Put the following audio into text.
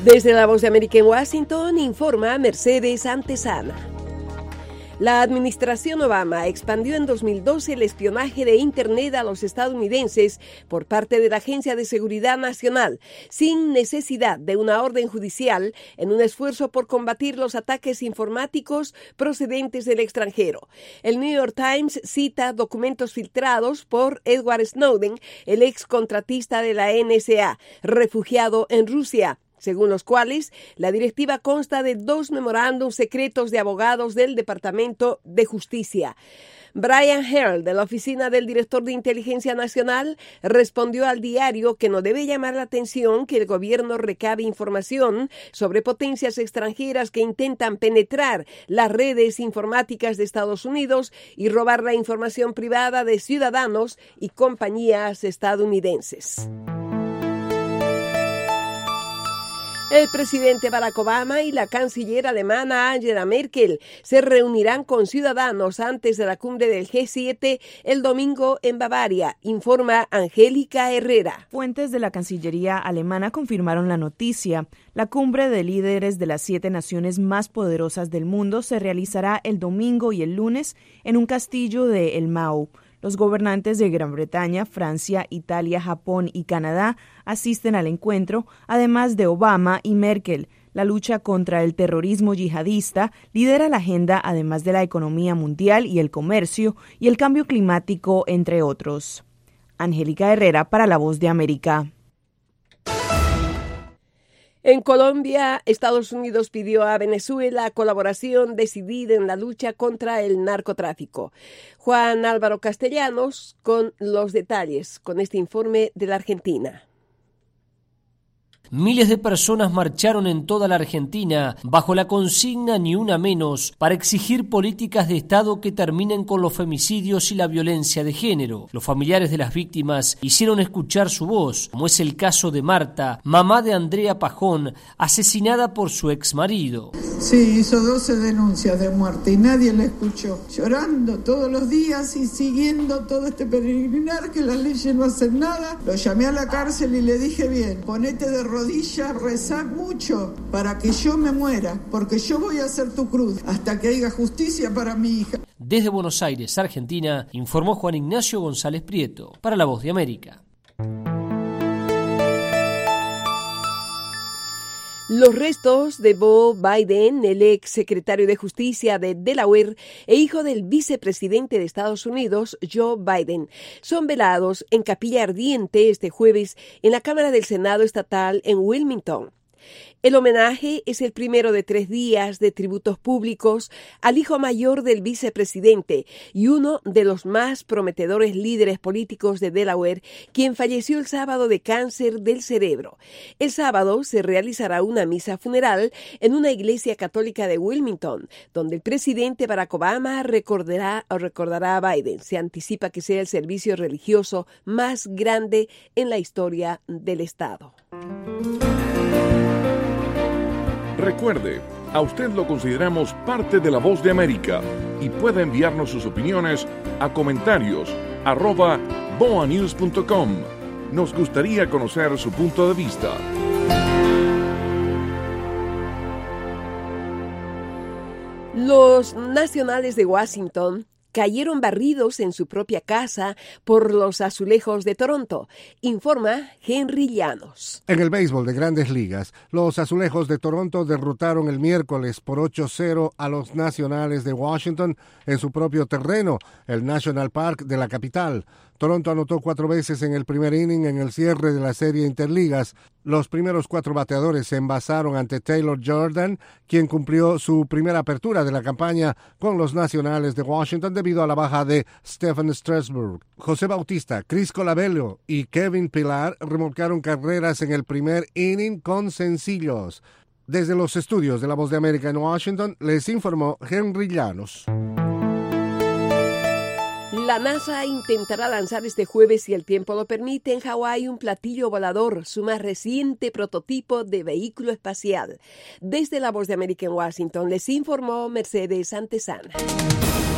Desde la Voz de América en Washington, informa Mercedes Antesana. La administración Obama expandió en 2012 el espionaje de Internet a los estadounidenses por parte de la Agencia de Seguridad Nacional, sin necesidad de una orden judicial, en un esfuerzo por combatir los ataques informáticos procedentes del extranjero. El New York Times cita documentos filtrados por Edward Snowden, el ex contratista de la NSA, refugiado en Rusia, según los cuales la directiva consta de 2 memorándums secretos de abogados del Departamento de Justicia. Brian Herl, de la Oficina del Director de Inteligencia Nacional, respondió al diario que no debe llamar la atención que el gobierno recabe información sobre potencias extranjeras que intentan penetrar las redes informáticas de Estados Unidos y robar la información privada de ciudadanos y compañías estadounidenses. El presidente Barack Obama y la canciller alemana Angela Merkel se reunirán con ciudadanos antes de la cumbre del G7 el domingo en Bavaria, informa Angélica Herrera. Fuentes de la Cancillería alemana confirmaron la noticia. La cumbre de líderes de las 7 naciones más poderosas del mundo se realizará el domingo y el lunes en un castillo de El Mau. Los gobernantes de Gran Bretaña, Francia, Italia, Japón y Canadá asisten al encuentro, además de Obama y Merkel. La lucha contra el terrorismo yihadista lidera la agenda, además de la economía mundial y el comercio y el cambio climático, entre otros. Angélica Herrera para La Voz de América. En Colombia, Estados Unidos pidió a Venezuela colaboración decidida en la lucha contra el narcotráfico. Juan Álvaro Castellanos con los detalles, con este informe de la Argentina. Miles de personas marcharon en toda la Argentina bajo la consigna Ni una menos para exigir políticas de Estado que terminen con los femicidios y la violencia de género. Los familiares de las víctimas hicieron escuchar su voz, como es el caso de Marta, mamá de Andrea Pajón, asesinada por su exmarido. Sí, hizo 12 denuncias de muerte y nadie la escuchó. Llorando todos los días y siguiendo todo este peregrinar que las leyes no hacen nada. Lo llamé a la cárcel y le dije, bien, ponete de rodillas, rezá mucho para que yo me muera, porque yo voy a hacer tu cruz hasta que haya justicia para mi hija. Desde Buenos Aires, Argentina, informó Juan Ignacio González Prieto, para La Voz de América. Los restos de Beau Biden, el ex secretario de Justicia de Delaware e hijo del vicepresidente de Estados Unidos, Joe Biden, son velados en capilla ardiente este jueves en la Cámara del Senado Estatal en Wilmington. El homenaje es el primero de 3 días de tributos públicos al hijo mayor del vicepresidente y uno de los más prometedores líderes políticos de Delaware, quien falleció el sábado de cáncer del cerebro. El sábado se realizará una misa funeral en una iglesia católica de Wilmington, donde el presidente Barack Obama recordará a Biden. Se anticipa que sea el servicio religioso más grande en la historia del estado. Recuerde, a usted lo consideramos parte de La Voz de América y puede enviarnos sus opiniones a comentarios@boanews.com. Nos gustaría conocer su punto de vista. Los nacionales de Washington cayeron barridos en su propia casa por los Azulejos de Toronto, informa Henry Llanos. En el béisbol de Grandes Ligas, los Azulejos de Toronto derrotaron el miércoles por 8-0 a los Nacionales de Washington en su propio terreno, el National Park de la capital. Toronto anotó 4 veces en el primer inning en el cierre de la serie Interligas. Los primeros 4 bateadores se envasaron ante Taylor Jordan, quien cumplió su primera apertura de la campaña con los Nacionales de Washington debido a la baja de Stephen Strasburg. José Bautista, Chris Colabello y Kevin Pillar remolcaron carreras en el primer inning con sencillos. Desde los estudios de La Voz de América en Washington, les informó Henry Llanos. La NASA intentará lanzar este jueves, si el tiempo lo permite, en Hawái un platillo volador, su más reciente prototipo de vehículo espacial. Desde La Voz de América en Washington les informó Mercedes Antesana.